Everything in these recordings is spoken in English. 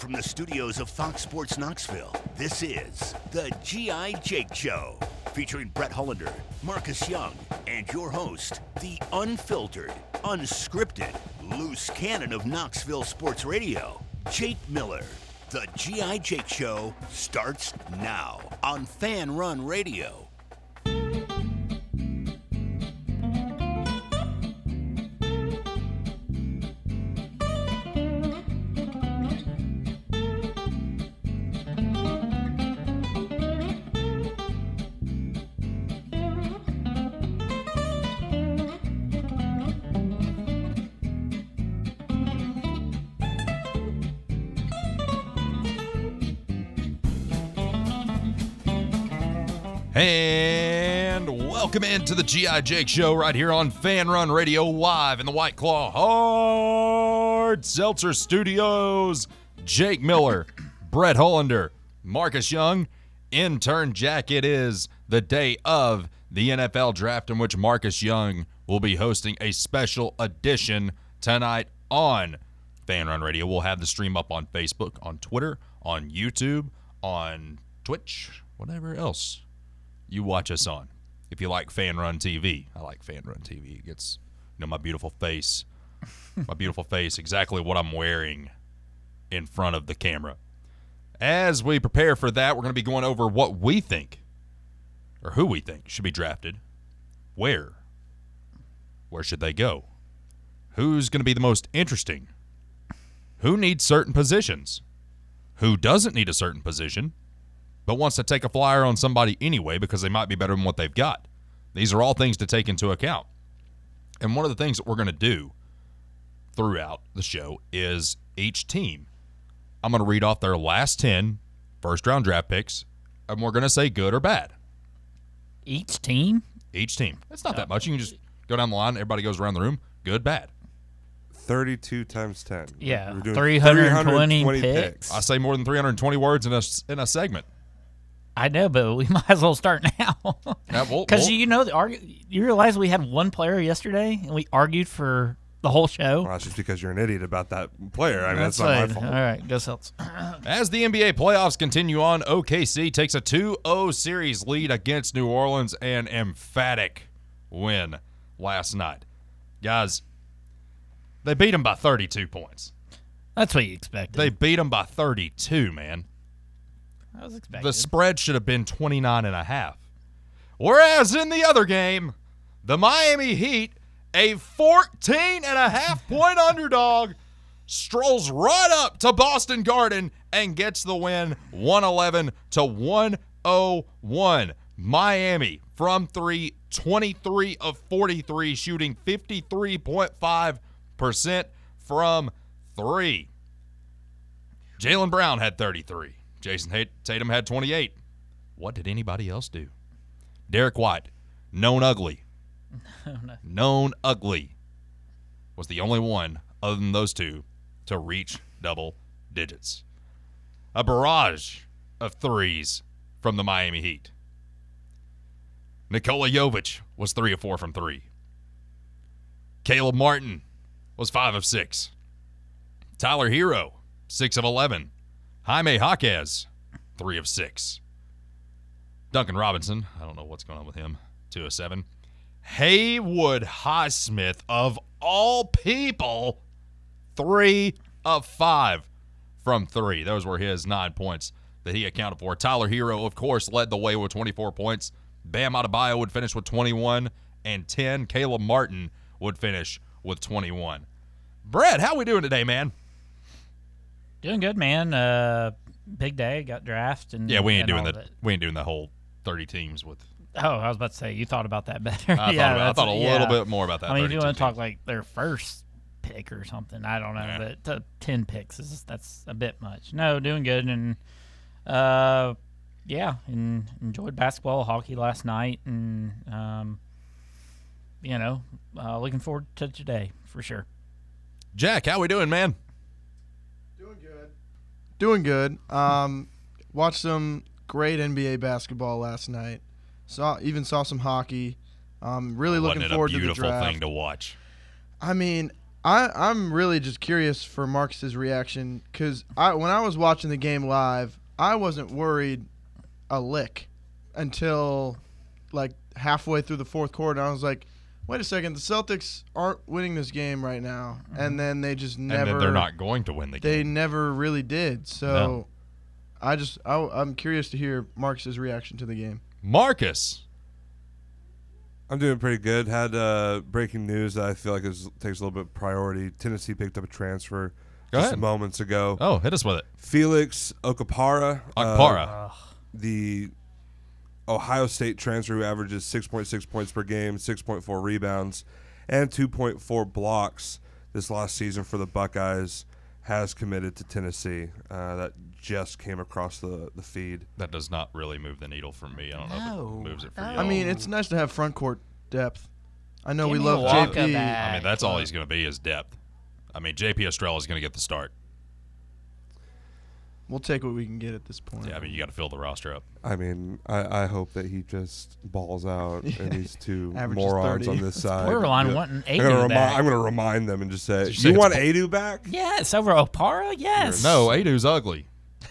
from the studios of Fox Sports Knoxville, this is the G.I. Jake Show, featuring Brett Hollander, Marcus Young, and your host, the unfiltered, unscripted, loose cannon of Knoxville sports radio, Jake Miller. The G.I. Jake Show starts now on Fan Run Radio. And welcome into the G.I. Jake Show right here on Fan Run Radio, live in the White Claw Hard Seltzer Studios. Jake Miller, Brett Hollander, Marcus Young, intern Jack. It is the day of the NFL Draft, in which Marcus Young will be hosting a special edition tonight on Fan Run Radio. We'll have the stream up on Facebook, on Twitter, on YouTube, on Twitch, whatever else you watch us on. If you like Fan Run TV, I like Fan Run TV. It gets, my beautiful face, exactly what I'm wearing in front of the camera. As we prepare for that, we're going to be going over what we think, or who we think should be drafted, where should they go, who's going to be the most interesting, who needs certain positions, who doesn't need a certain position, but wants to take a flyer on somebody anyway because they might be better than what they've got. These are all things to take into account. And one of the things that we're going to do throughout the show is each team, I'm going to read off their last 10 first-round draft picks, and we're going to say good or bad. Each team? Each team. It's not that much. You can just go down the line. Everybody goes around the room. Good, bad. 32 times 10. Yeah, We're doing 320 picks. I say more than 320 words in a segment. I know, but we might as well start now. Because you realize we had one player yesterday, and we argued for the whole show. Well, that's just because you're an idiot about that player. I mean, that's not my fault. All right, go Celts. As the NBA playoffs continue on, OKC takes a 2-0 series lead against New Orleans, an emphatic win last night. Guys, they beat them by 32 points. That's what you expected. They beat them by 32, man. I was expecting. The spread should have been 29.5. Whereas in the other game, the Miami Heat, a 14.5-point underdog, strolls right up to Boston Garden and gets the win 111-101. Miami from 3, 23 of 43, shooting 53.5% from 3. Jaylen Brown had 33. Jason Tatum had 28. What did anybody else do? Derek White, known ugly, was the only one other than those two to reach double digits. A barrage of threes from the Miami Heat. Nikola Jovic was 3 of 4 from 3. Caleb Martin was 5 of 6. Tyler Hero, 6 of 11. Jaime Jaquez, 3 of 6. Duncan Robinson, I don't know what's going on with him, 2 of 7. Haywood Highsmith, of all people, 3 of 5 from 3. Those were his 9 points that he accounted for. Tyler Hero, of course, led the way with 24 points. Bam Adebayo would finish with 21 and 10. Caleb Martin would finish with 21. Brett, how we doing today, man? Doing good, man. Big day, got drafted. And yeah, we ain't doing that. We ain't doing the whole 30 teams with. Oh, I was about to say you thought about that better. I thought a little bit more about that. I mean, if you want to talk like their first pick or something, I don't know, but 10 picks that's a bit much. No, doing good, and and enjoyed basketball, hockey last night, and looking forward to today for sure. Jack, how we doing, man? Doing good. Watched some great NBA basketball last night. Saw some hockey. Really looking forward to the draft. Wasn't it a beautiful thing to watch? I mean, I'm really just curious for Marcus's reaction because when I was watching the game live, I wasn't worried a lick until like halfway through the fourth quarter. I was like, wait a second, the Celtics aren't winning this game right now. And then they just never. And then they're not going to win the game. They never really did. So No. I'm curious to hear Marcus's reaction to the game. Marcus. I'm doing pretty good. Had breaking news that I feel like takes a little bit of priority. Tennessee picked up a transfer just moments ago. Oh, hit us with it. Felix Okpara. The Ohio State transfer who averages 6.6 points per game, 6.4 rebounds, and 2.4 blocks this last season for the Buckeyes, has committed to Tennessee. That just came across the feed. That does not really move the needle for me. I don't know if it moves it for you. I mean, it's nice to have front court depth. I know we Give love me Walker JP. back. I mean, that's all he's going to be is depth. I mean, JP Estrella is going to get the start. We'll take what we can get at this point. Yeah, I mean, you got to fill the roster up. I mean, I hope that he just balls out and these two Averages morons 30. on this side. Borderline Yeah. wanting I'm Adu back. going to remind them and just say, Did you say you it's want Paul- Adu back? Yes, over Opara? Yes. No, Adu's ugly.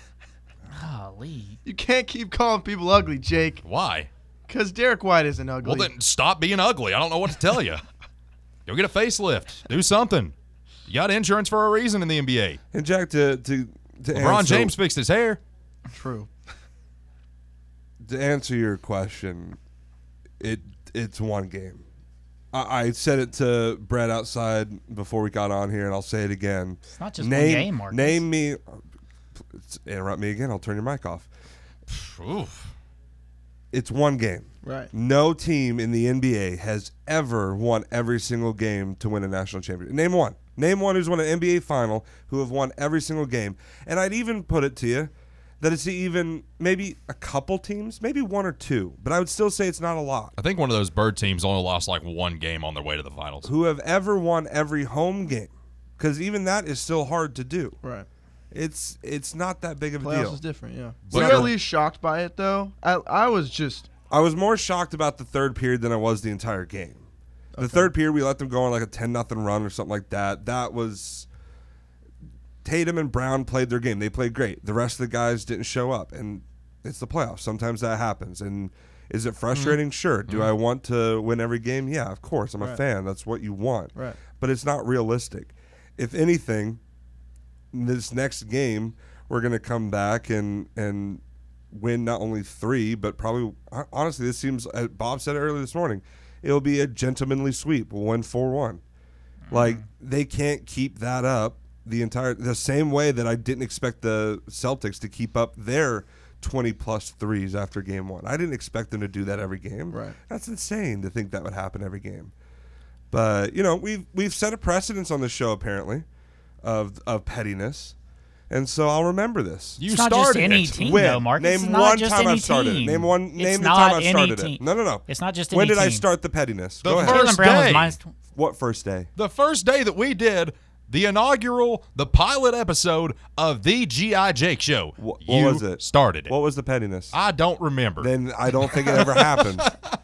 Golly. You can't keep calling people ugly, Jake, Why? because Derek White isn't ugly. Well, then stop being ugly. I don't know what to tell you. Go get a facelift. Do something. You got insurance for a reason in the NBA. And Jack, to LeBron answer, James fixed his hair. True. to answer your question, it's one game. I said it to Brett outside before we got on here, and I'll say it again. It's not just one game, Marcus. Name me. Interrupt me again. I'll turn your mic off. Oof. It's one game. Right. No team in the NBA has ever won every single game to win a national championship. Name one. Name one who's won an NBA final who have won every single game. And I'd even put it to you that it's even maybe a couple teams, maybe one or two, but I would still say it's not a lot, I think one of those bird teams only lost like one game on their way to the finals. who have ever won every home game, because even that is still hard to do. Right. It's not that big of a Playoffs deal. is different, yeah. But- Were you at least shocked by it, though? I was just... I was more shocked about the third period than I was the entire game. The third period, we let them go on like a 10-0 run or something like that. That was... Tatum and Brown played their game. They played great. The rest of the guys didn't show up, and it's the playoffs. Sometimes that happens. And is it frustrating? Sure. Do I want to win every game? Yeah, of course. I'm a fan. That's what you want. Right. But it's not realistic. If anything, this next game, we're going to come back and win not only 3, but probably, honestly, this seems, Bob said it earlier this morning, it'll be a gentlemanly sweep. We'll win 4-1. Like, they can't keep that up the same way that I didn't expect the Celtics to keep up their 20-plus threes after game 1. I didn't expect them to do that every game. Right. That's insane to think that would happen every game. But, we've set a precedence on this show, apparently, of pettiness. And so I'll remember this. It's not just any team, though, Marcus. Name It's not one just time any I've started team. it. Name the not time I've any started team. it. No. It's not just When any did I team. start the pettiness? The Go ahead. first Jaylen Brown was day. minus What first day? The first day that we did the inaugural, the pilot episode of the G.I. Jake Show. What You was it? started it. What was the pettiness? I don't remember. Then I don't think it ever happened.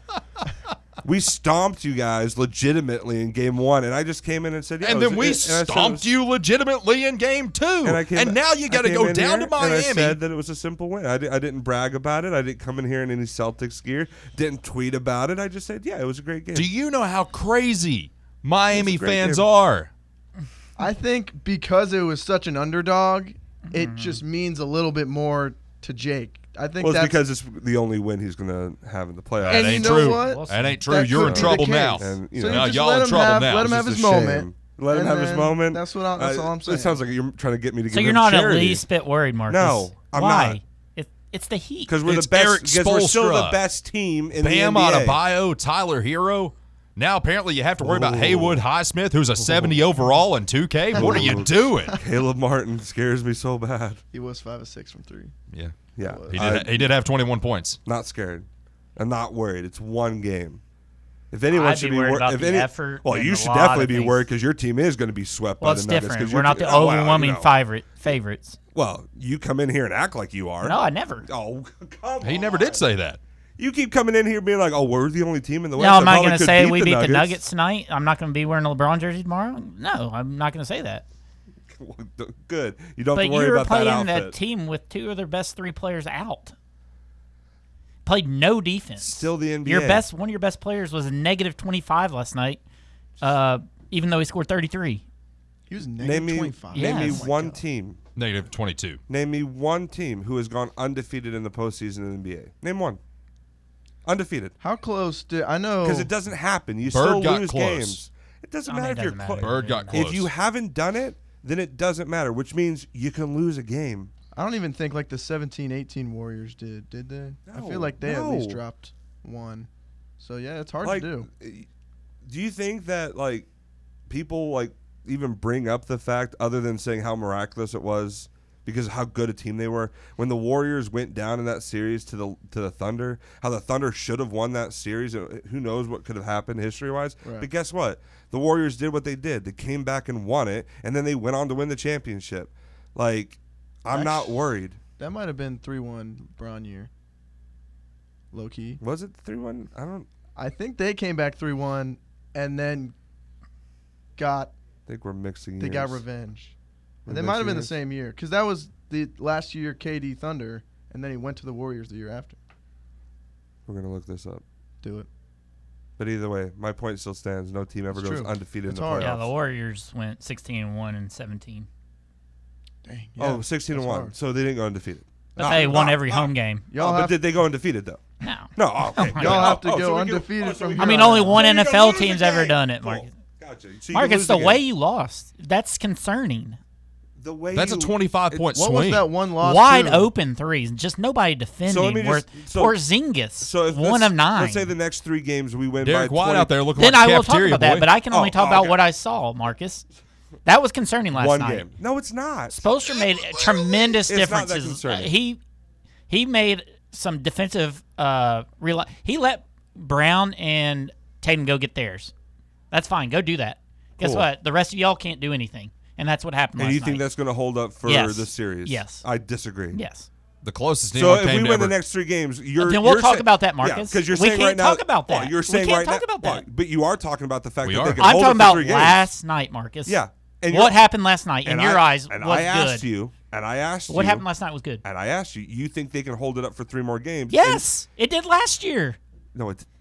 We stomped you guys legitimately in game 1, and I just came in and said, yeah. and it then was- we and I said it stomped was- you legitimately in game 2. And, now you got to I go came in down here to Miami. And I said that it was a simple win. I didn't brag about it. I didn't come in here in any Celtics gear. Didn't tweet about it. I just said, yeah, it was a great game. Do you know how crazy Miami It's a great fans game. are? I think because it was such an underdog, it just means a little bit more to Jake. I think Well, it's that's because it's the only win he's going to have in the playoffs. That And you ain't know true. what? That ain't true. That You're could in be trouble the now. case. And, you So know, you now just y'all let in him trouble have, now. Let him It's have just his a shame. moment. Let him and have his then moment. That's all I'm saying. It sounds like you're trying to get me to So give you're him not charity. at least bit worried, Marcus. No, I'm Why? not. It's the Heat. Because we're It's the best. Eric Because we're still the Spoelstra. best team in Bam the NBA. Adebayo, Tyler Hero. Now apparently you have to worry about Haywood Highsmith, who's a 70 overall in 2K. What are you doing? Caleb Martin scares me so bad. He was 5 of 6 from 3. Yeah, Yeah, he did have 21 points. not scared. I'm not worried. It's one game. If anyone I'd should be be worried worried, about if the any, effort well, and you a should lot definitely of be things. worried because your team is going to be swept Well, by it's the Nuggets. different. 'cause We're your not team- the oh, wow, overwhelming you know. favorites. Well, you come in here and act like you are. No, I never. Oh, come He on. never did say that. You keep coming in here being like, "Oh, we're the only team in the West." No, I'm that not probably going to could say beat we beat Nuggets. the Nuggets tonight. I'm not going to be wearing a LeBron jersey tomorrow. No, I'm not going to say that. Good. You don't have But to worry you're about that playing outfit. a team with two of their best three players out. Played no defense. Still the NBA. One of your best players was a negative 25 last night, even though he scored 33. He was Name negative me, 25. name me Yes. one team. Negative 22. Name me one team who has gone undefeated in the postseason in the NBA. Name one. Undefeated. How close did I know? Because it doesn't happen. You Bird still got lose close. games. It doesn't matter if you're doesn't close. matter. Bird got close. If you haven't done it, then it doesn't matter, which means you can lose a game. I don't even think like the 17-18 Warriors did they? I feel like they at least No. dropped one. So yeah, it's hard Like, to do. Do you think that like people like even bring up the fact, other than saying how miraculous it was because of how good a team they were, when the Warriors went down in that series to the Thunder, how the Thunder should have won that series? Who knows what could have happened history-wise? Right. But guess what? The Warriors did what they did. They came back and won it, and then they went on to win the championship. Like, I'm not worried. That might have been 3-1 LeBron year. Low key. Was it 3-1? I think they came back 3-1 and then I think we're mixing years. they got revenge. We're And they might have been the mixing same year because that was the last year KD Thunder, and then he went to the Warriors the year after. We're going to look this up. Do it. But either way, my point still stands. No team ever It's goes true. undefeated It's in the hard. playoffs. Yeah, the Warriors went 16-1 and 17. Dang. Oh, yeah, 16-1. hard. So they didn't go undefeated. But they won every home game. Y'all But have did they go undefeated though? No. No. Oh, okay. my Y'all have to Oh, go so we undefeated so we from go- I mean, here on only out. one So you can NFL lose the team's ever game. done it, Cool. Marcus. Gotcha. So you can Marcus, lose the way game. you lost, that's concerning. The way That's a 25-point What swing. was that one loss? Wide to? open threes, just nobody defending. So let me just- so- Porzingis, So if one let's- of 9. Let's say the next 3 games we win Derek by White 20. out there looking then like I a will talk cafeteria about that, boy. but I can only talk about okay. what I saw, Marcus. That was concerning last One night. game. No, it's not. Spoelstra made tremendous It's not that differences. concerning. He made some defensive. He let Brown and Tatum go get theirs. That's fine. Go do that. Guess Cool. what? The rest of y'all can't do anything, and that's what happened. And last you think night. that's going to hold up for Yes. the series? Yes. I disagree. Yes. The closest So anyone if came we to win ever. the next 3 games, you're Then we'll you're talk say- about that, Marcus. Yeah, because you're We saying can't right now. talk about that. Well, you're We saying can't right talk now. about that. well, but you are talking about the fact We that are. they can I'm hold talking it for about 3 games. last night, Marcus. Yeah. And What you're- happened last night in and your eyes and was I asked good. you, and I asked What you, happened last night was good. and I asked you, you think they can hold it up for 3 more games? Yes, it did last year. No, it's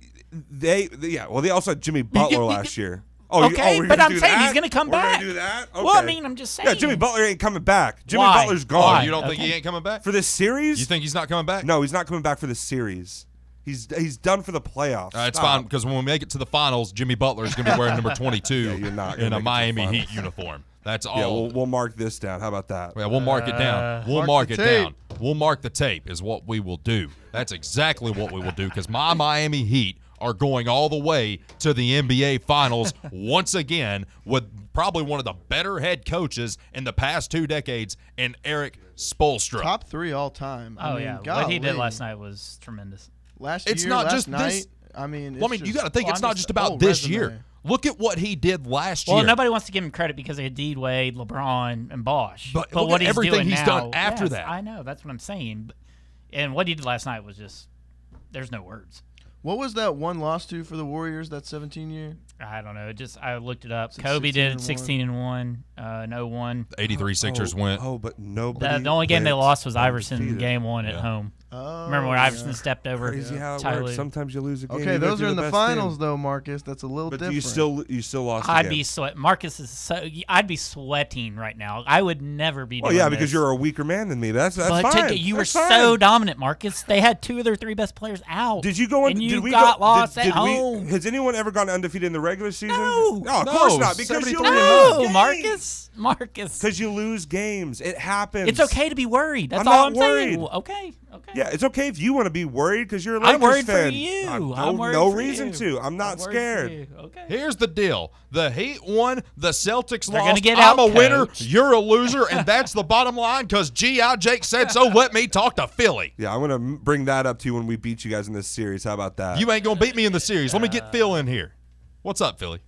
yeah. Well, they also had Jimmy Butler last year. Oh, Okay, we're but gonna I'm do saying that? he's gonna come We're back. Gonna do that? Okay. Well, I mean, I'm just saying. Yeah, Jimmy Butler ain't coming back. Jimmy Why? Butler's Oh, gone. Why? you don't think Okay. he ain't coming back? For this series? You think he's not coming back? No, he's not coming back for the series. He's done for the playoffs. It's Stop. fine because when we make it to the finals, Jimmy Butler is going to be wearing number 22 Yeah, you're not gonna in a make it to the Miami finals. Heat uniform. That's all. Yeah, we'll mark this down. How about that? Yeah, we'll mark it down. We'll Mark mark the it tape. down. We'll mark the tape is what we will do. That's exactly what we will do because my Miami Heat are going all the way to the NBA Finals once again with probably one of the better head coaches in the past 2 decades in Eric Spoelstra. Top 3 all time. I Oh mean, yeah, what golly. he did last night was tremendous. Last It's year, not last just night. this- I mean, Well, I mean, you got to think Well, it's I'm not just- just about whole this resume. year. Look at what he did last Well, year. nobody wants to give him credit because of D Wade, LeBron, and Bosh. But look what at he's everything doing he's now, done after yes, that. I know. That's what I'm saying. And what he did last night was just there's no words. What was that one loss to for the Warriors that 17 year? I don't know. I looked it up. Is it Kobe did 16-1? 16-1, 0-1. 83 Sixers went. Oh, but nobody. The only game they went lost was Iverson undefeated. game 1 at Yeah. home. Oh, Remember when Iverson stepped over Crazy how it Tyler? works. Sometimes you lose a game. Okay, even if those you're are in the best finals team. though, Marcus. That's a little But different. you still lost. a I'd game. be Marcus is so. I'd be sweating right now. I would never be. Well, doing yeah, because this. you're a weaker man than me. That's But fine. you were That's so fine. dominant, Marcus. They had 2 of their 3 best players out. Did you go on? And you did we got go, lost did, at did home. We, has anyone ever gone undefeated in the regular season? No. of No, course not. Because you 73 no, lose Marcus. Marcus. Because you lose games. It happens. It's okay to be worried. That's I'm all not I'm saying. worried. Okay. Okay. Yeah, it's okay if you want to be worried because you're a Lakers I'm worried for fan. you. No, worried no for reason you. to. I'm not worried for scared. you. Okay. Here's the deal. The Heat won, the Celtics They're lost. gonna get I'm a out winner, coached. you're a loser, and that's the bottom line because G.I. Jake said so. Let me talk to Philly. Yeah, I'm gonna bring that up to you when we beat you guys in this series. How about that? You ain't going to beat me in the series. Let me get Phil in here. What's up, Philly?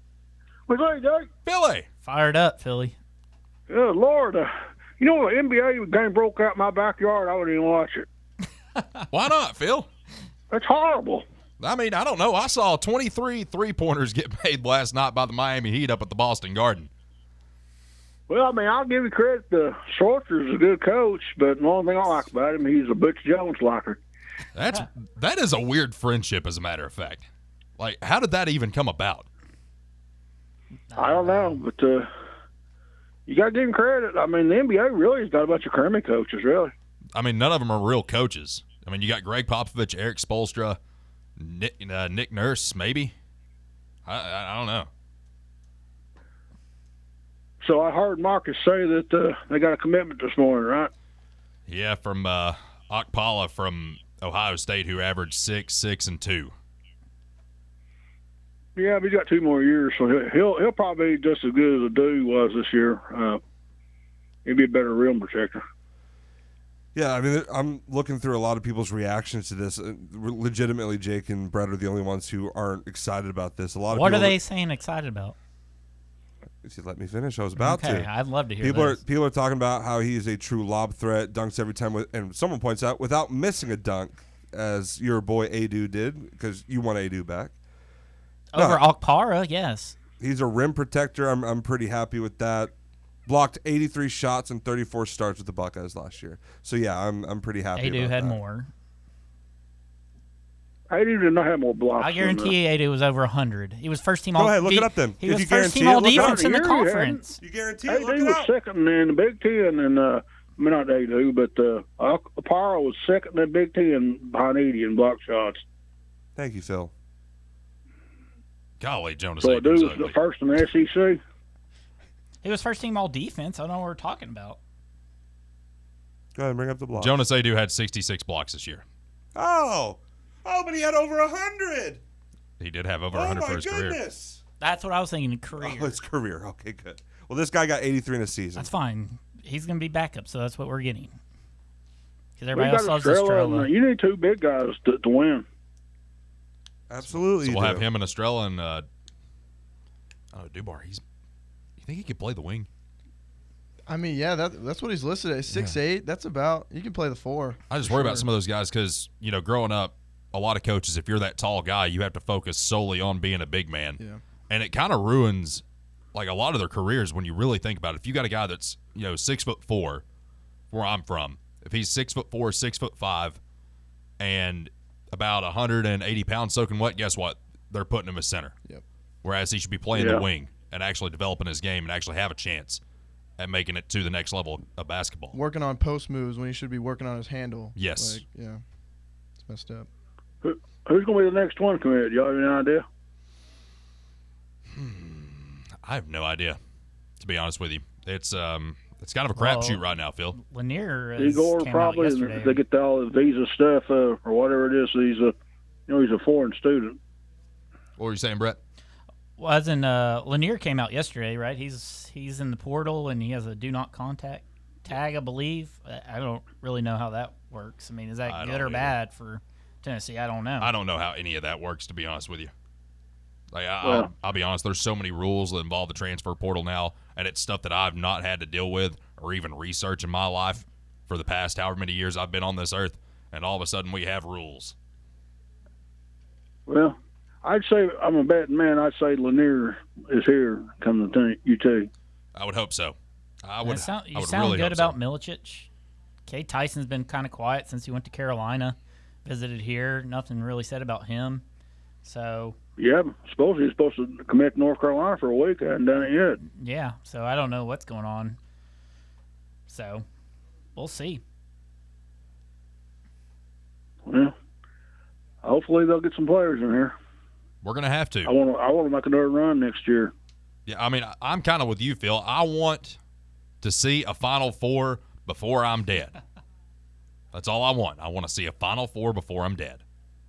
What's up, Jake? Philly. Fired up, Philly. Oh, Lord. You know, the NBA game broke out in my backyard. I wouldn't even watch it. Why not, Phil? That's horrible. I mean, I don't know. I saw 23 three-pointers get made last night by the Miami Heat up at the Boston Garden. Well, I mean, I'll give you credit. Schwartzer's a good coach, but the only thing I like about him, he's a Butch Jones liker. That is a weird friendship, as a matter of fact. Like, how did that even come about? I don't know, but you got to give him credit. I mean, the NBA really has got a bunch of crummy coaches, really. I mean, none of them are real coaches. I mean, you got Greg Popovich, Eric Spoelstra, Nick Nurse, maybe. I don't know. So I heard Marcus say that they got a commitment this morning, right? Yeah, from Okpala from Ohio State, who averaged 6, 6, and 2. Yeah, but he's got 2 more years, so he'll probably be just as good as Adu was this year. He'll be a better rim protector. Yeah, I mean, I'm looking through a lot of people's reactions to this. Legitimately, Jake and Brett are the only ones who aren't excited about this. What are they saying excited about? If you let me finish, I was about to. I'd love to hear People are talking about how he's a true lob threat, dunks every time, and someone points out, without missing a dunk, as your boy Adu did, because you want Adu back. Over Okpara, yes. He's a rim protector. I'm pretty happy with that. Blocked 83 shots and 34 starts with the Buckeyes last year. So yeah, I'm pretty happy. Adu about had that. more. Adu did not have more blocks. I guarantee Adu was over 100. He was first team Go all. ahead, look it up then. He If was you first team guarantee all it, look it up. defense in the Here, conference. You guarantee it? Look Adu it was up. second in the Big Ten, and I mean not Adu, but Okpara was second in the Big Ten behind Edey in block shots. Thank you, Phil. Golly, Jonas. So Abrams Adu was ugly. the first in the SEC. He was first team all defense. I don't know what we're talking about. Go ahead and bring up the block. Jonas Adu had 66 blocks this year. Oh, but he had over 100. He did have over 100 for his career. Goodness. That's what I was thinking. Career. Oh, his career. Okay, good. Well, this guy got 83 in a season. That's fine. He's going to be backup, so that's what we're getting. Because We everybody got else loves Estrella, and, Estrella. you need 2 big guys to win. Absolutely. So you we'll do. have him and Estrella and Dubar. You think he could play the wing? I mean, yeah, that's what he's listed at. 6'8". That's about. You can play the 4. I just worry about some of those guys because, growing up, a lot of coaches, if you're that tall guy, you have to focus solely on being a big man. Yeah. And it kind of ruins, like, a lot of their careers when you really think about it. If you got a guy that's, 6'4", where I'm from, if he's 6'4", 6'5", and about 180 pounds soaking wet, guess what? They're putting him as center. Yep. Whereas he should be playing the wing and actually developing his game and actually have a chance at making it to the next level of basketball. Working on post moves when he should be working on his handle. Yes. Yeah. It's messed up. Who's going to be the next one committed? Y'all have any idea? I have no idea, to be honest with you. It's kind of a crapshoot right now, Phil. Lanier Igor came probably. out yesterday. They get all the visa stuff or whatever it is. He's a foreign student. What were you saying, Brett? Well, as in Lanier came out yesterday, right? He's in the portal and he has a do not contact tag, I believe. I don't really know how that works. I mean, is that good or bad for Tennessee? I don't know. I don't know how any of that works, to be honest with you. Like, I'll be honest, there's so many rules that involve the transfer portal now, and it's stuff that I've not had to deal with or even research in my life for the past however many years I've been on this earth, and all of a sudden we have rules. Well, I'd say, I'm a betting man, I'd say Lanier is here come to UT. I would hope so. I You would sound really good hope about so. Milicic. Kay Tyson's been kind of quiet since he went to Carolina, visited here. Nothing really said about him. So Yeah, supposedly he's supposed to commit to North Carolina for a week. I hadn't done it yet. yeah, so I don't know what's going on. So we'll see. Well, hopefully they'll get some players in here. We're going to have to. I want to make another run next year. Yeah, I mean, I'm kind of with you, Phil. I want to see a Final Four before I'm dead. That's all I want. I want to see a Final Four before I'm dead.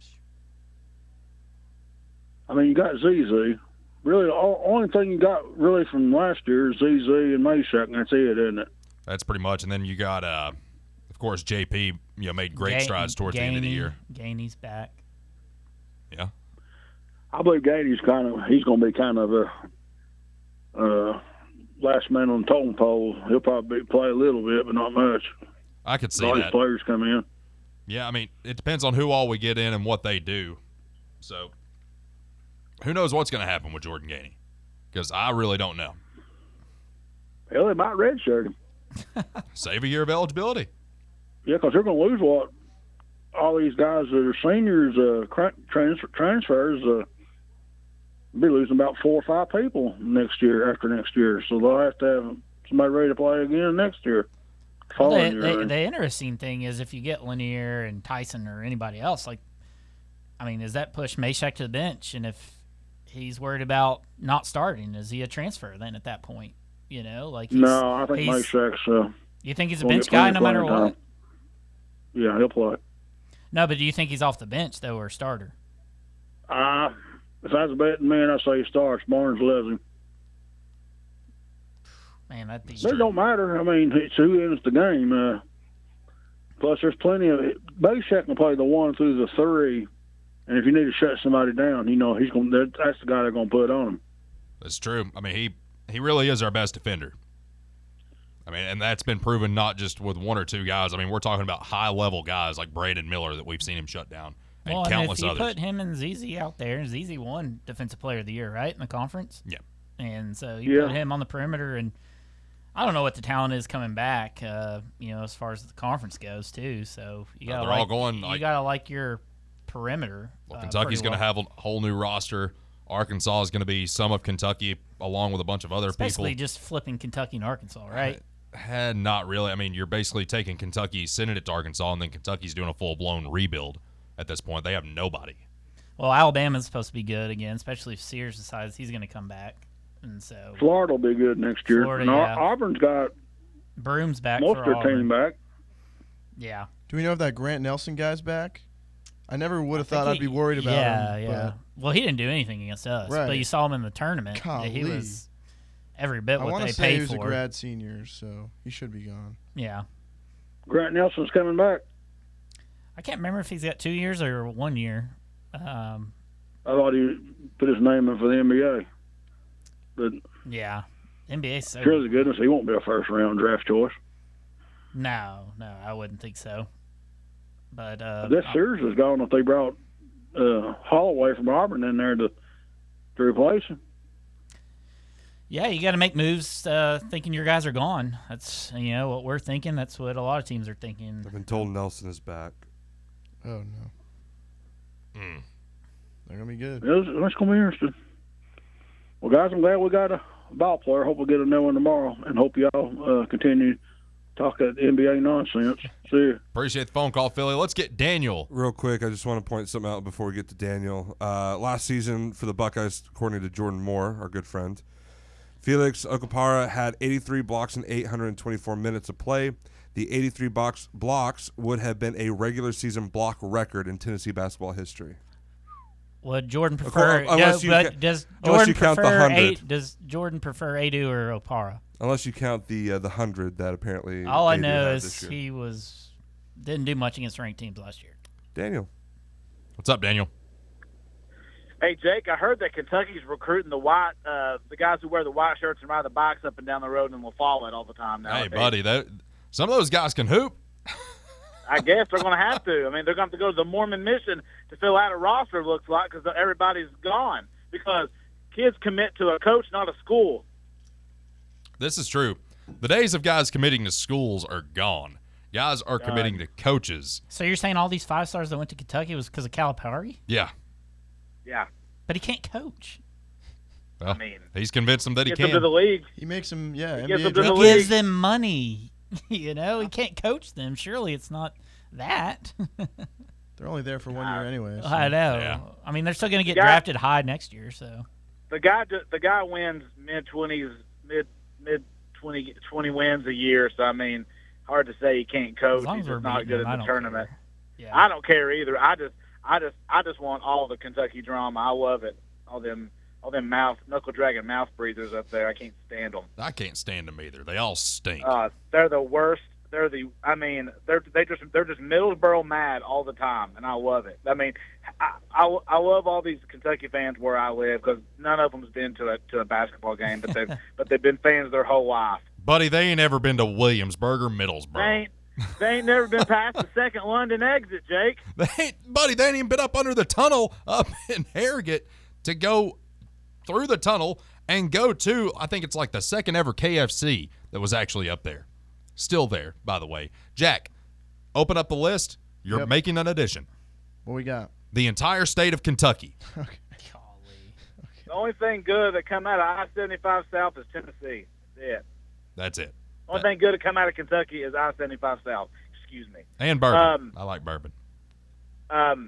I mean, you got ZZ. Really, the only thing you got really from last year is ZZ and Mayshak, and that's it, isn't it? That's pretty much. And then you got, of course, JP. Made great strides towards the end of the year. Gainey's back. Yeah. I believe Gainey's he's going to be kind of a last man on the totem pole. He'll probably play a little bit, but not much. I could see All these that. players come in. Yeah, I mean, it depends on who all we get in and what they do. So, who knows what's going to happen with Jordan Gainey? Because I really don't know. Hell, they might redshirt him. Save a year of eligibility. Yeah, because they're going to lose all these guys that are seniors, transfers. Be losing about 4 or 5 people after next year. So they'll have to have somebody ready to play again next year. The interesting thing is if you get Lanier and Tyson or anybody else, does that push Meshack to the bench? And if he's worried about not starting, is he a transfer then at that point? No, I think Meshack's. You think he's a bench guy no matter what? Yeah, he'll play. No, but do you think he's off the bench though, or a starter? If I was a betting man, I'd say he starts. Barnes loves him. Man, that'd be. But it don't matter. I mean, it's who ends the game. Plus, there's plenty of Meshack can play the 1 through the 3, and if you need to shut somebody down, he's going. That's the guy they're going to put on him. That's true. I mean, he really is our best defender. I mean, and that's been proven not just with 1 or 2 guys. I mean, we're talking about high-level guys like Braden Miller that we've seen him shut down. And countless if you others. Put him and ZZ out there, ZZ won Defensive Player of the Year, right, in the conference? Yeah. And so you put him on the perimeter, and I don't know what the talent is coming back, as far as the conference goes, too. So you got all going you got to like your perimeter. Well, Kentucky's going to have a whole new roster. Arkansas is going to be some of Kentucky along with a bunch of other people. Basically just flipping Kentucky and Arkansas, right? Not really. I mean, you're basically taking Kentucky, sending it to Arkansas, and then Kentucky's doing a full-blown rebuild. At this point, they have nobody. Well, Alabama's supposed to be good again, especially if Sears decides he's going to come back, and so Florida will be good next year. Auburn's got Broom's back. Most of their team back. Yeah. Do we know if that Grant Nelson guy's back? I never would have thought I'd be worried about him. Yeah. Well, he didn't do anything against us, but you saw him in the tournament. Golly. He was every bit what they paid for. I want to say he was a grad senior, so he should be gone. Yeah. Grant Nelson's coming back. I can't remember if he's got 2 years or 1 year. I thought he put his name in for the NBA. But yeah, NBA. So sure to goodness, he won't be a first-round draft choice. No, I wouldn't think so. But this Sears is gone if they brought Holloway from Auburn in there to replace him. Yeah, you got to make moves thinking your guys are gone. That's what we're thinking. That's what a lot of teams are thinking. I've been told Nelson is back. Oh, no. They're going to be good. That's going to be interesting. Well, guys, I'm glad we got a ball player. Hope we get a new one tomorrow, and hope y'all continue talking NBA nonsense. See you. Appreciate the phone call, Philly. Let's get Daniel. Real quick, I just want to point something out before we get to Daniel. Last season for the Buckeyes, according to Jordan Moore, our good friend, Felix Okpara had 83 blocks in 824 minutes of play. The 83 blocks would have been a regular season block record in Tennessee basketball history. Would Jordan prefer? Does Jordan prefer Adu or Opara? Unless you count the 100 that apparently. All I know is he didn't do much against ranked teams last year. Daniel, what's up, Daniel? Hey, Jake, I heard that Kentucky's recruiting the guys who wear the white shirts and ride the bikes up and down the road in La Follette all the time now. Hey, buddy, some of those guys can hoop. I guess they're going to have to. I mean, they're going to have to go to the Mormon mission to fill out a roster, it looks like, because everybody's gone. Because kids commit to a coach, not a school. This is true. The days of guys committing to schools are gone. Guys are committing to coaches. So you're saying all these 5-stars that went to Kentucky was because of Calipari? Yeah. Yeah. But he can't coach. Well, I mean, he's convinced them that he can. Gets them to the league. He makes them, He gives them money. He can't coach them. Surely it's not that. They're only there for 1 year anyway. So. I know. Yeah. I mean, they're still going to get drafted high next year. So the guy wins mid-20s, mid-20 wins a year. So I mean, hard to say he can't coach. He's just not good at the tournament. Yeah. I don't care either. I just want all the Kentucky drama. I love it. All them knuckle dragging mouth breathers up there. I can't stand them. I can't stand them either. They all stink. They're the worst. They're just Middlesboro mad all the time, and I love it. I mean, I love all these Kentucky fans where I live because none of them's been to a basketball game, but they've been fans their whole life. Buddy, they ain't ever been to Williamsburg or Middlesboro. They ain't never been past the second London exit, Jake. Buddy, they ain't even been up under the tunnel up in Harrogate to go through the tunnel and go to, I think it's like the second ever KFC that was actually up there. Still there, by the way. Jack, open up the list. You're making an addition. What we got? The entire state of Kentucky. Okay. The only thing good that come out of I-75 South is Tennessee. That's it. Only thing good to come out of Kentucky is I-75 South. Excuse me. And bourbon. I like bourbon. I'm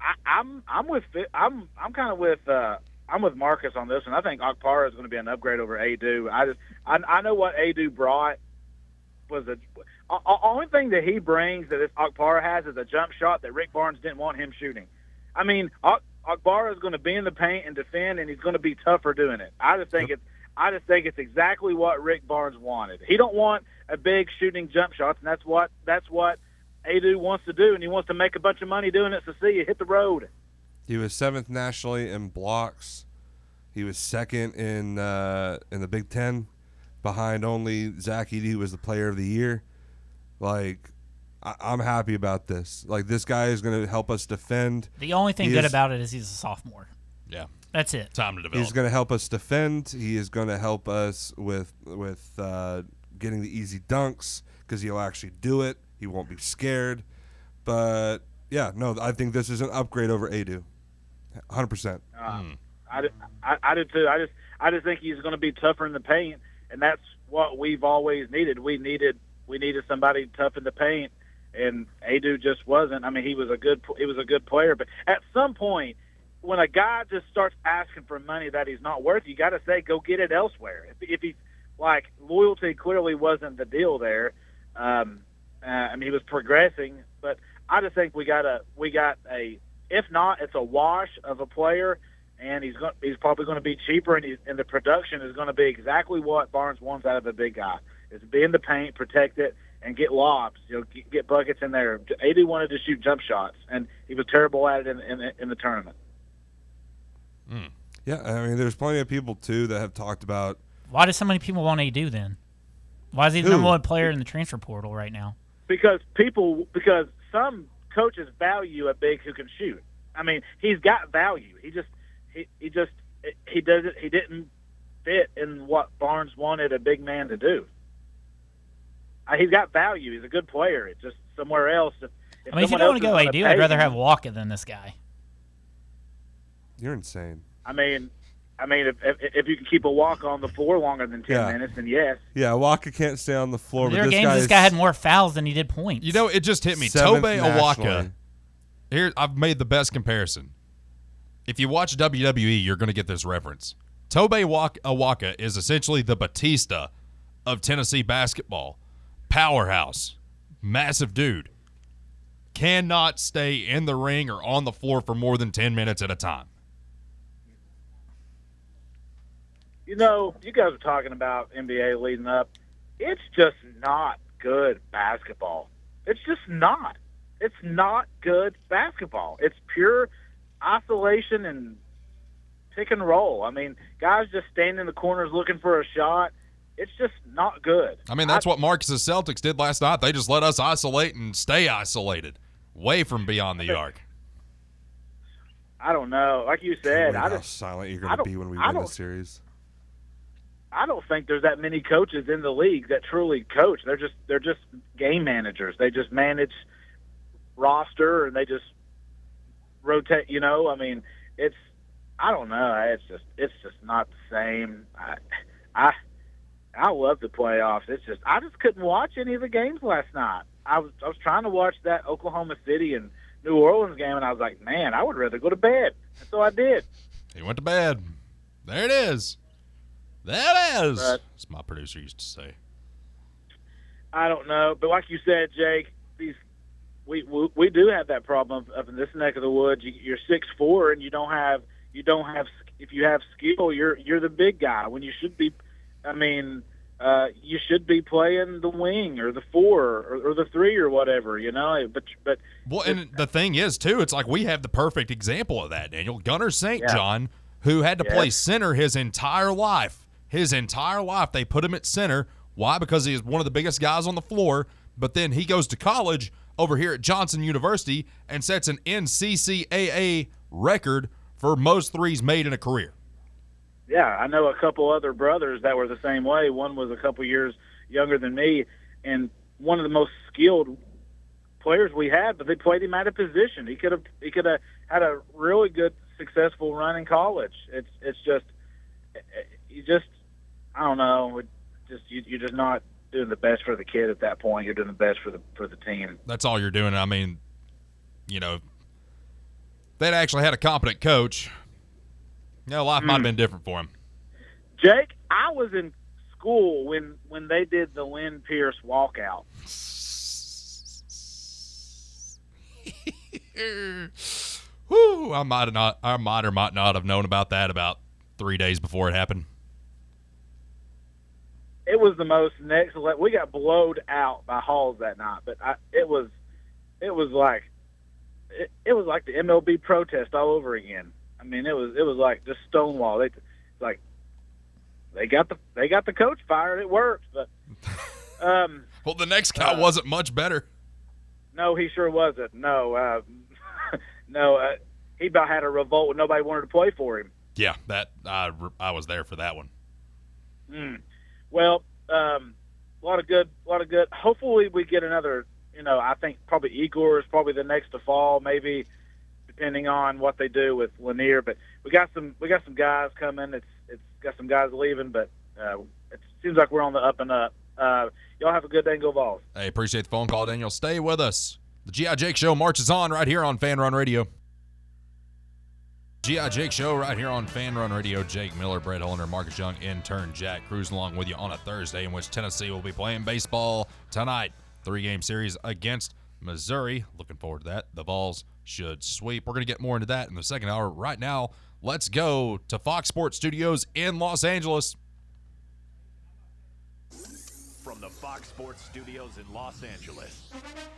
with Marcus on this one. I think Okpara is going to be an upgrade over Adu. I know what Adu brought was only thing that he brings that this Okpara has is a jump shot that Rick Barnes didn't want him shooting. I mean, Okpara is going to be in the paint and defend, and he's going to be tougher doing it. I just think it's exactly what Rick Barnes wanted. He don't want a big shooting jump shots, and that's what Adu wants to do, and he wants to make a bunch of money doing it. So see you hit the road. He was 7th nationally in blocks. He was 2nd in the Big Ten, behind only Zach Edey, who was the Player of the Year. Like, I'm happy about this. Like, this guy is going to help us defend. The only thing good about it is he's a sophomore. Yeah. That's it. Time to develop. He's going to help us defend. He is going to help us with getting the easy dunks because he'll actually do it. He won't be scared. But, yeah, no, I think this is an upgrade over Adu. 100%. I do too. I just think he's going to be tougher in the paint, and that's what we've always needed. We needed somebody tough in the paint, and Adu just wasn't. I mean, he was a good player, but at some point, when a guy just starts asking for money that he's not worth, you got to say, go get it elsewhere. If he's like, loyalty clearly wasn't the deal there. I mean, he was progressing, but I just think we got a. If not, it's a wash of a player, and he's probably going to be cheaper, and the production is going to be exactly what Barnes wants out of a big guy: is be in the paint, protect it, and get lobs. Get buckets in there. AD wanted to shoot jump shots, and he was terrible at it in the tournament. Yeah, I mean, there's plenty of people too that have talked about. Why do so many people want AD then? Why is he the number one player in the transfer portal right now? Because some coaches value a big who can shoot. I mean, he's got value. He didn't fit in what Barnes wanted a big man to do. He's got value. He's a good player. It's just somewhere else. If you don't want to go AD, I'd rather have Walker than this guy. You're insane. I mean, if you can keep a Walker on the floor longer than 10 minutes, then yes. Yeah, Walker can't stay on the floor. There are games this guy had more fouls than he did points. You know, it just hit me. Tobe Awaka. Here, I've made the best comparison. If you watch WWE, you're going to get this reference. Tobe Awaka is essentially the Batista of Tennessee basketball. Powerhouse. Massive dude. Cannot stay in the ring or on the floor for more than 10 minutes at a time. You know, you guys are talking about NBA leading up. It's just not good basketball. It's just not. It's not good basketball. It's pure isolation and pick and roll. I mean, guys just standing in the corners looking for a shot. It's just not good. I mean, that's what Marcus' Celtics did last night. They just let us isolate and stay isolated, way from beyond the arc. I don't know. Like you said, how silent you're going to be when we win the series. I don't think there's that many coaches in the league that truly coach. They're just game managers. They just manage roster and they just rotate. You know, I mean, I don't know. It's just not the same. I love the playoffs. I just couldn't watch any of the games last night. I was trying to watch that Oklahoma City and New Orleans game, and I was like, man, I would rather go to bed. And so I did. He went to bed. There it is. That is. As my producer used to say. I don't know, but like you said, Jake, we do have that problem up in this neck of the woods. You're 6'4", and you don't have. If you have skill, you're the big guy when you should be. I mean, you should be playing the wing or the 4 or the 3 or whatever, you know. But well, and the thing is too, it's like we have the perfect example of that. Daniel Gunnar St. John, who had to play center his entire life. They put him at center. Why? Because he is one of the biggest guys on the floor. but then he goes to college over here at Johnson University and sets an NCCAA record for most threes made in a career. Yeah, I know a couple other brothers that were the same way. One was a couple years younger than me, and one of the most skilled players we had, but they played him out of position. He could have had a really good, successful run in college. It's just I don't know. You're just not doing the best for the kid at that point. You're doing the best for the team. That's all you're doing. I mean, you know, they'd actually had a competent coach. You know, life might have been different for him. Jake, I was in school when they did the Lynn Pierce walkout. Whew, I might or might not have known about that about 3 days before it happened. It was the most next level. We got blowed out by Halls that night, but it was like the MLB protest all over again. I mean, it was like just Stonewall. They got the coach fired. It worked, but well, the next guy wasn't much better. No, he sure wasn't. No, he about had a revolt when nobody wanted to play for him. Yeah, that I was there for that one. Well, a lot of good. Hopefully, we get another. I think probably Igor is probably the next to fall, maybe depending on what they do with Lanier. But we got some guys coming. It's got some guys leaving, but it seems like we're on the up and up. Y'all have a good day and go Vols. Hey, appreciate the phone call, Daniel. Stay with us. The G.I. Jake Show marches on right here on Fan Run Radio. G.I. Jake Show right here on Fan Run Radio. Jake Miller, Brett Hollander, Marcus Young, intern Jack cruising along with you on a Thursday in which Tennessee will be playing baseball tonight. 3-game series against Missouri. Looking forward to that. The Vols should sweep. We're going to get more into that in the second hour. Right now, let's go to Fox Sports Studios in Los Angeles. From the Fox Sports Studios in Los Angeles,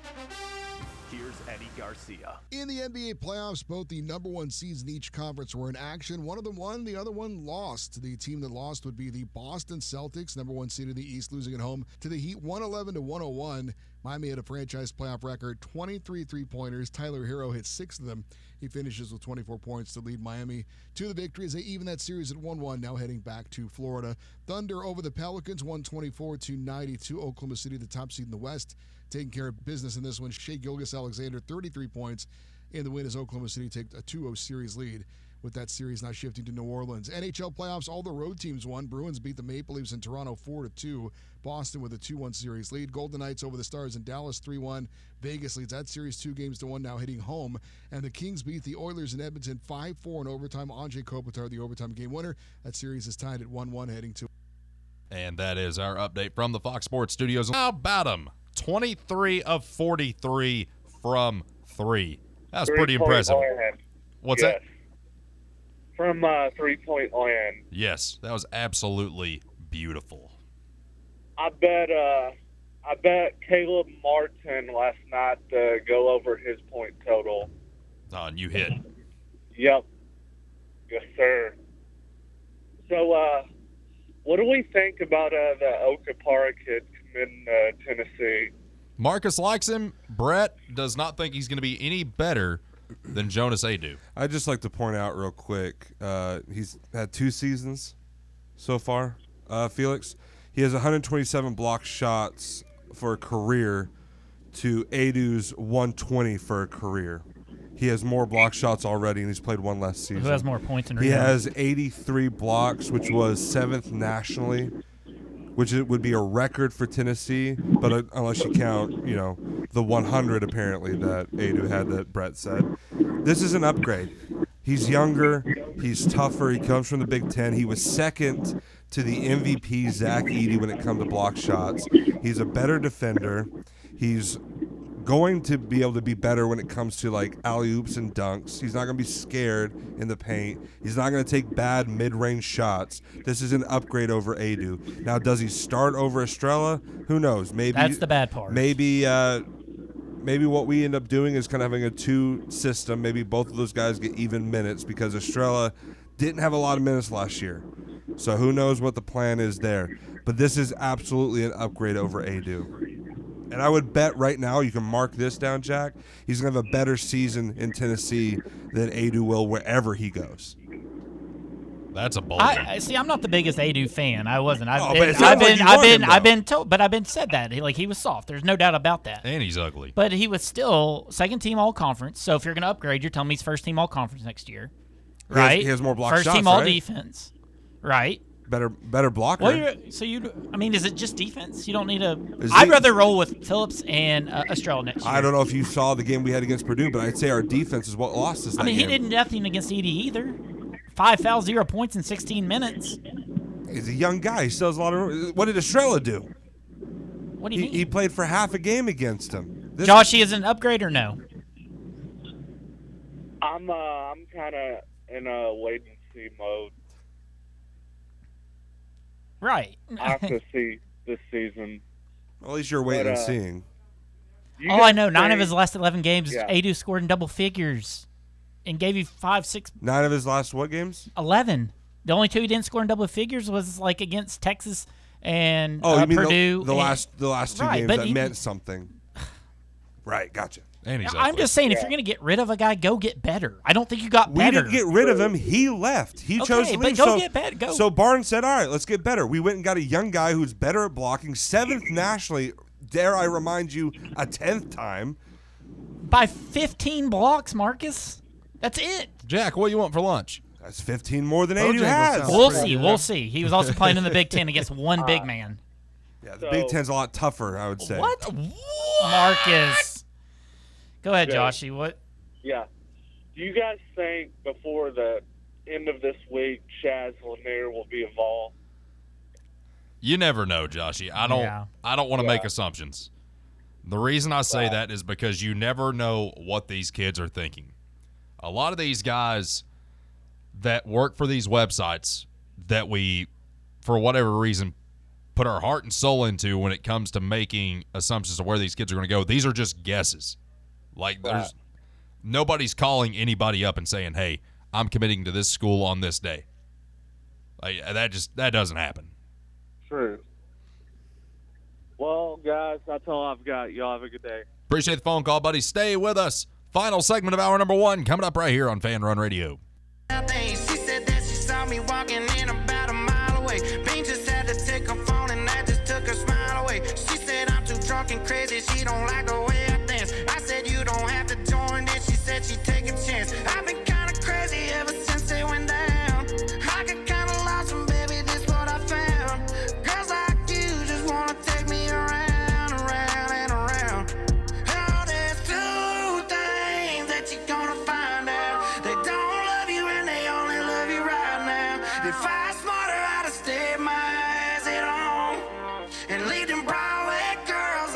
here's Eddie Garcia. In the NBA playoffs, both the number one seeds in each conference were in action. One of them won, the other one lost. The team that lost would be the Boston Celtics, number one seed in the East, losing at home to the Heat 111-101. Miami had a franchise playoff record, 23 three-pointers. Tyler Hero hit 6 of them. He finishes with 24 points to lead Miami to the victory as they even that series at 1-1, now heading back to Florida. Thunder over the Pelicans, 124-92. Oklahoma City, the top seed in the West, taking care of business in this one. Shai Gilgeous-Alexander, 33 points in the win as Oklahoma City takes a 2-0 series lead, with that series now shifting to New Orleans. NHL playoffs, all the road teams won. Bruins beat the Maple Leafs in Toronto 4-2. Boston with a 2-1 series lead. Golden Knights over the Stars in Dallas 3-1. Vegas leads that series 2-1, now hitting home. And the Kings beat the Oilers in Edmonton 5-4 in overtime. Andrei Kopitar, the overtime game winner. That series is tied at 1-1 heading to. And that is our update from the Fox Sports Studios. How about him? 23 of 43 from 3. That was pretty impressive. What's that? From 3-point land. Yes, that was absolutely beautiful. I bet Caleb Martin last night to go over his point total. Oh, and you hit. Yep. Yes, sir. So, what do we think about the Okapara kid committing to Tennessee? Marcus likes him. Brett does not think he's going to be any better than Jonas Aidoo. I'd just like to point out real quick, he's had 2 seasons so far, Felix. He has 127 block shots for a career to Aidoo's 120 for a career. He has more block shots already, and he's played one last season. Who has more points and He rebounds? has 83 blocks, which was 7th nationally, which would be a record for Tennessee, but unless you count, the 100 apparently that Aidoo had that Brett said. This is an upgrade. He's younger. He's tougher. He comes from the Big Ten. He was second to the MVP, Zach Edey, when it comes to block shots. He's a better defender. He's going to be able to be better when it comes to like alley-oops and dunks. He's not going to be scared in the paint. He's not going to take bad mid-range shots. This is an upgrade over Aidoo. Now, does he start over Estrella? Who knows? Maybe That's the bad part. Maybe what we end up doing is kind of having a 2 system. Maybe both of those guys get even minutes because Estrella didn't have a lot of minutes last year. So who knows what the plan is there. But this is absolutely an upgrade over Aidoo. And I would bet right now, you can mark this down, Jack, he's going to have a better season in Tennessee than Adu will wherever he goes. That's a bold. See, I'm not the biggest Adu fan. I wasn't. I've been told, but I've been said that he was soft. There's no doubt about that. And he's ugly. But he was still second team all conference. So if you're going to upgrade, you're telling me he's first team all conference next year, right? He has more block first shots, team all right? defense, right? Better blocker. Well, is it just defense? You don't need a. I'd rather roll with Phillips and Estrella next year. I don't know if you saw the game we had against Purdue, but I'd say our defense is what lost us that game. He did nothing against Edie either. 5 fouls, 0 points in 16 minutes. He's a young guy. He still has a lot of. What did Estrella do? What do you mean? He played for half a game against him. Josh, he is an upgrade or no? I'm kind of in a wait and see mode. Right. I have to see this season. Well, at least you're waiting and seeing. All I know, 9 of his last 11 games, Adu scored in double figures and gave you 5, 6. 9 of his last what games? 11. The only 2 he didn't score in double figures was like against Texas and you mean Purdue. The last 2 right, games but that meant something. Right, gotcha. And he's I'm just saying, if you're going to get rid of a guy, go get better. I don't think you got better. We didn't get rid of him. He left. He chose to leave. But go get better. Go. So Barnes said, all right, let's get better. We went and got a young guy who's better at blocking, 7th nationally, dare I remind you, a 10th time. By 15 blocks, Marcus. That's it. Jack, what do you want for lunch? That's 15 more than Bojangles Adu has. sounds We'll pretty see. good. We'll see. He was also playing in the Big Ten against one big man. Yeah, the Big Ten's a lot tougher, I would say. What? Marcus. Go ahead, Okay. Joshy. What? Yeah. Do you guys think before the end of this week, Chaz Lanier will be involved? You never know, Joshy. I don't want to make assumptions. The reason I say that is because you never know what these kids are thinking. A lot of these guys that work for these websites that we, for whatever reason, put our heart and soul into when it comes to making assumptions of where these kids are going to go, these are just guesses. Like, there's nobody's calling anybody up and saying, hey, I'm committing to this school on this day. Like, that doesn't happen. True. Well, guys, that's all I've got. Y'all have a good day. Appreciate the phone call, buddy. Stay with us. Final segment of hour number 1 coming up right here on Fan Run Radio. She said that she saw me walking in about a mile away. Bean just had to take her phone and that just took her smile away. She said I'm too drunk and crazy, she don't like the way I dance. I said you don't have to join, then she said she'd take a chance. I've been kinda crazy ever since they went down. I got kinda lost and baby, this what I found. Girls like you just wanna take me around, around and around. Oh, there's 2 things that you're gonna find out. They don't love you and they only love you right now. If I was smarter, I'd have stayed my ass at home and leave them Broadway girls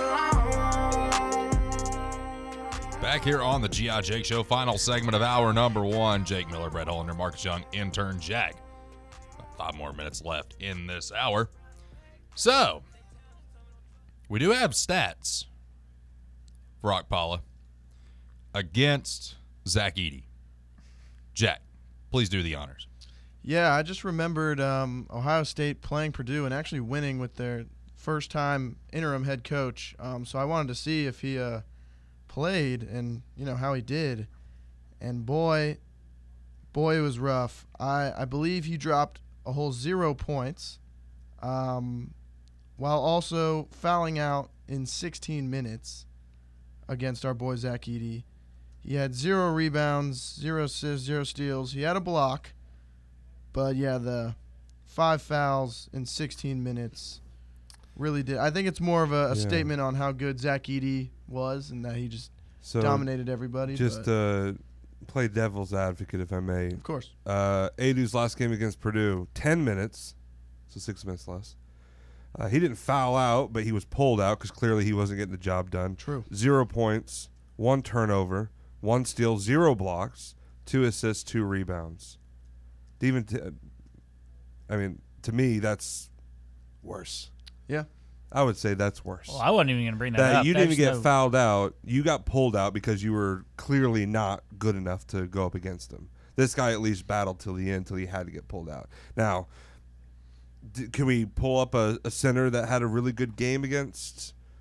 alone. Back here on the G.I. Jake Show, final segment of hour number 1. Jake Miller, Brett Hollander, Marcus Young, intern Jack. 5 more minutes left in this hour. So, we do have stats for Okpala against Zach Edey. Jack, please do the honors. Yeah, I just remembered Ohio State playing Purdue and actually winning with their first-time interim head coach. So I wanted to see if he played and how he did. And boy, it was rough. I believe he dropped a whole 0 points, while also fouling out in 16 minutes against our boy Zach Edey. He had 0 rebounds, 0 assists, 0 steals. He had a block. But, yeah, the 5 fouls in 16 minutes really did. I think it's more of a statement on how good Zach Edey was and that he just dominated everybody. Just play devil's advocate, if I may. Of course. Adu's last game against Purdue, 10 minutes, so 6 minutes less. He didn't foul out, but he was pulled out because clearly he wasn't getting the job done. True. 0 points, 1 turnover, 1 steal, 0 blocks, 2 assists, 2 rebounds. To me, that's worse. Yeah. I would say that's worse. Well, I wasn't even going to bring that up. You didn't even get fouled out. You got pulled out because you were clearly not good enough to go up against him. This guy at least battled till the end, till he had to get pulled out. Now, can we pull up a center that had a really good game against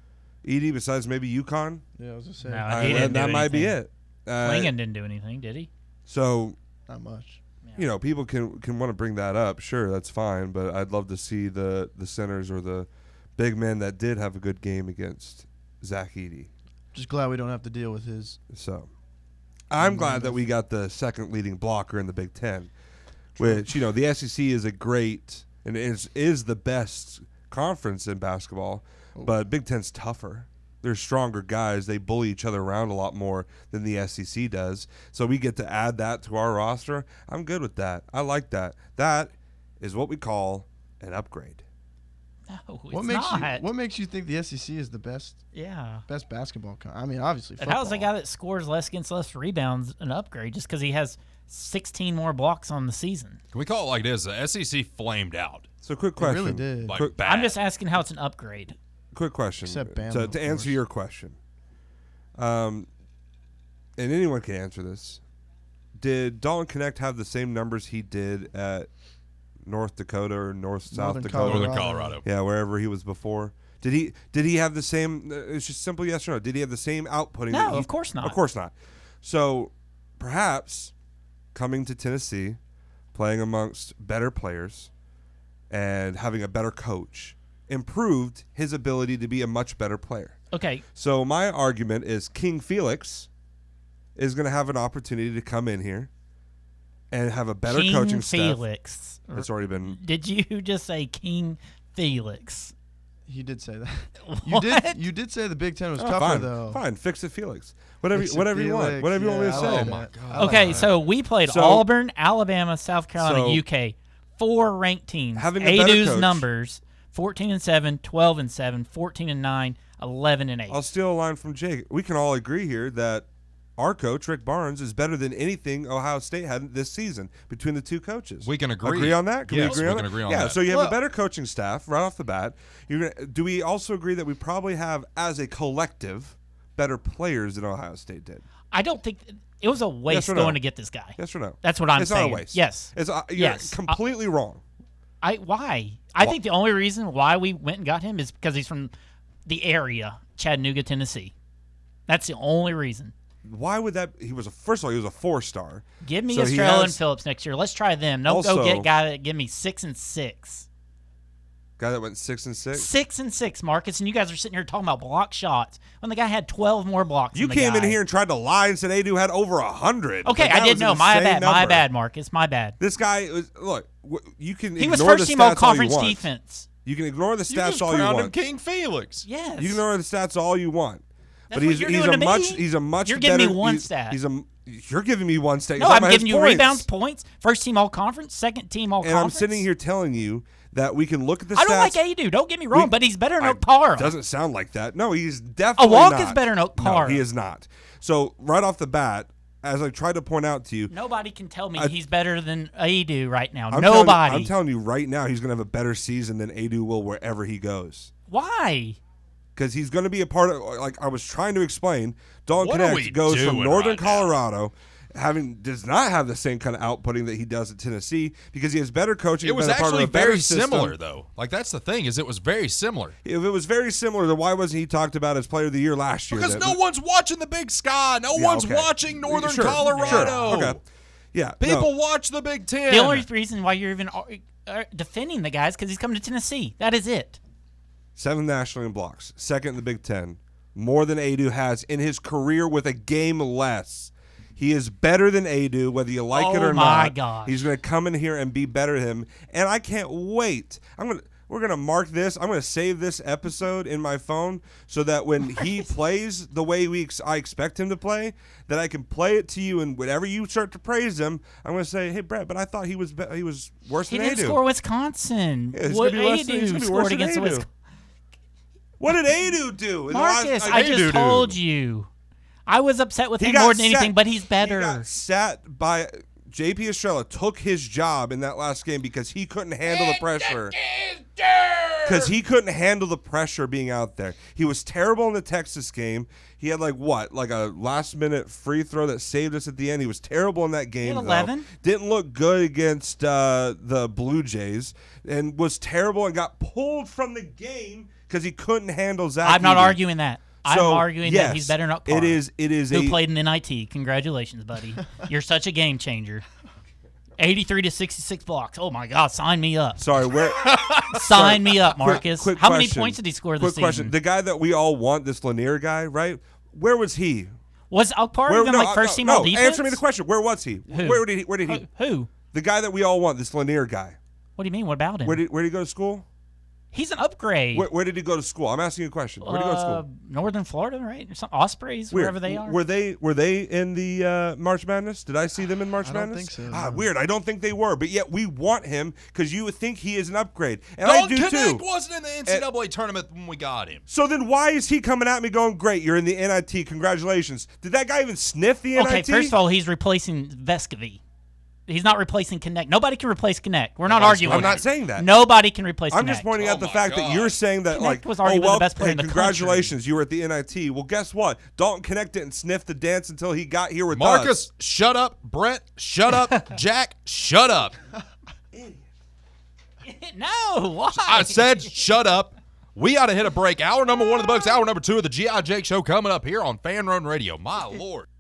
Edie, besides maybe UConn? Yeah, I was just No, saying. he didn't do that might be anything. it. Klingon didn't do anything, did he? So, Not much. you know, people can want to bring that up. Sure, that's fine. But I'd love to see the centers or the big men that did have a good game against Zach Edey. Just glad we don't have to deal with his. So, I'm glad that we got the second leading blocker in the Big Ten, which, you know, the SEC is a great and is the best conference in basketball, but Big Ten's tougher. They're stronger guys. They bully each other around a lot more than the SEC does. So we get to add that to our roster. I'm good with that. I like that. That is what we call an upgrade. No, it's What makes you think the SEC is the best? Yeah. Best basketball. I mean, obviously. And how's the guy that scores less against less rebounds an upgrade just because he has 16 more blocks on the season? Can we call it like this? The SEC flamed out. So quick question. It really did. Like bad. I'm just asking how it's an upgrade. Quick question. Except Bama, to of answer course. your question. And anyone can answer this. Did Dalton Connect have the same numbers he did at North Dakota or South Northern Dakota? Northern Colorado. Yeah, wherever he was before. Did he have the same? It's just simple yes or no. Did he have the same outputting? No, of course not. Of course not. So perhaps coming to Tennessee, playing amongst better players, and having a better coach improved his ability to be a much better player. Okay. So my argument is King Felix is going to have an opportunity to come in here and have a better King coaching staff. Felix. It's already been. Did you just say King Felix? He did say that. What? You did say the Big Ten was Oh, tougher fine, though. fine. Fix it, Felix. Whatever Fix it, you want. Felix. Whatever you want me to Yeah, I say. like Oh, my that. God. I like Okay, that. so we played So- Auburn, Alabama, South Carolina, So- UK. 4 ranked teams. Having a better ADU's coach- numbers: 14-7, 12-7, 14-9, 11-8. I'll steal a line from Jake. We can all agree here that our coach, Rick Barnes, is better than anything Ohio State had this season between the two coaches. We can agree. Agree on that? Can Yes, we agree we on can that? agree on yeah, that. so you have Well- a better coaching staff right off the bat. Do we also agree that we probably have, as a collective, better players than Ohio State did? I don't think it was a waste or no? going to get this guy. Yes or no? That's what I'm it's saying. Not a waste. Yes. It's you're Yes. completely wrong. Why? I think the only reason why we went and got him is because he's from the area, Chattanooga, Tennessee. That's the only reason. Why would that? First of all, he was a 4-star. Give me So he Estrella and has- Phillips next year. Let's try them. Don't Also- go get a guy that give me 6-6. Guy that went 6-6. 6-6, Marcus, and you guys are sitting here talking about block shots when the guy had 12 more blocks. You than the came in guy. here and tried to lie and said Adu had over 100. Okay, Like, I that did was know. an My insane bad. My number. bad, Marcus. My bad. This guy was you can. He was ignore first the team all stats all you conference want. defense. You can ignore the You stats just all you crowned him want. King Felix. Yes. You can ignore the stats all you want. That's but what he's you're he's doing a to much me. he's a much You're giving me better- one he's- stat. You're giving me one stat. No, He's I'm talking about giving his you points. rebounds, points, first team all conference, second team all And conference. I'm sitting here telling you that we can look at the stats. I don't like Adu. Don't get me wrong, We- but he's better than I- Okpara. Doesn't sound like that. No, he's definitely Awaka not. is better than No, Okpara. he is not. So right off the bat, as I tried to point out to you, Nobody can tell me he's better than Adu right now. I'm Nobody. telling you right now, he's going to have a better season than Adu will wherever he goes. Why? Because he's going to be a part of, like I was trying to explain, Dalton What are we Connect goes from doing Northern right now? Colorado, does not have the same kind of outputting that he does at Tennessee because he has better coaching. It was been a part of actually a better very system. similar, though. Like, that's the thing, is it was very similar. If it was very similar, then why wasn't he talked about as Player of the Year last year? Because then? no one's watching the Big Sky. No Yeah, one's okay. watching Northern Sure, Colorado. Sure. Okay. Yeah. People no. watch the Big Ten. The only reason why you're even defending the guy is because he's coming to Tennessee. That is it. 7th nationally in blocks, 2nd in the Big Ten, more than Adu has in his career with a game less. He is better than Adu, whether you like it or Oh, my not. gosh. He's going to come in here and be better than him, and I can't wait. We're going to mark this. I'm going to save this episode in my phone so that when he plays the way I expect him to play, that I can play it to you, and whenever you start to praise him, I'm going to say, "Hey, Brett, but I thought he was worse He than didn't Adu." score Wisconsin. Yeah, he's What gonna be less than- he's Adu gonna be worse scored than against Adu. Wisconsin? What did Adu do? in the Marcus, last- I just Adu. told you. I was upset with He him got more than anything, sat- but he's better. He got sat by JP Estrella, took his job in that last game because he couldn't handle the pressure. Because he couldn't handle the pressure being out there. He was terrible in the Texas game. He had like a last-minute free throw that saved us at the end. He was terrible in that game. had though. 11. Didn't look good against the Blue Jays, and was terrible and got pulled from the game because he couldn't handle Zach. I'm not Edey. arguing that. I'm arguing that he's better than Okpara. It is who played in NIT. Congratulations, buddy. You're such a game changer. 83 to 66 blocks. Oh my God, sign me up. Sorry, where? Sign me up, Marcus. Quick How question. many points did he score this Quick season? question. The guy that we all want, this Lanier guy, right? Where was he? Was Okpara even first team all defense? Answer me the question. Where was he? Who? Where did he? Who? The guy that we all want, this Lanier guy. What do you mean? What about him? Where did he go to school? He's an upgrade. Where did he go to school? I'm asking you a question. Where did he go to school? Northern Florida, right? Or some Ospreys, Weird. wherever they are. Were they in the March Madness? Did I see them in March Madness? I don't think so. Weird. I don't think they were, but yet we want him because you would think he is an upgrade, and Dalton I do Knick too. wasn't in the NCAA tournament when we got him. So then why is he coming at me going, great, you're in the NIT, congratulations. Did that guy even sniff the NIT? Okay, first of all, he's replacing Vescovy. He's not replacing Connect. Nobody can replace Connect. We're not arguing. I'm not saying that. Nobody can replace I'm Connect. just pointing out the fact that you're saying that, Connect like, was arguably the best player in the congratulations, you were at the NIT. Well, guess what? Dalton Connect didn't sniff the dance until he got here with Marcus, us. shut up. Brett, shut up. Jack, shut up. No, why? I said shut up. We ought to hit a break. Hour number 1 of the books. Hour number 2 of the G.I. Jake Show coming up here on Fan Run Radio. My Lord.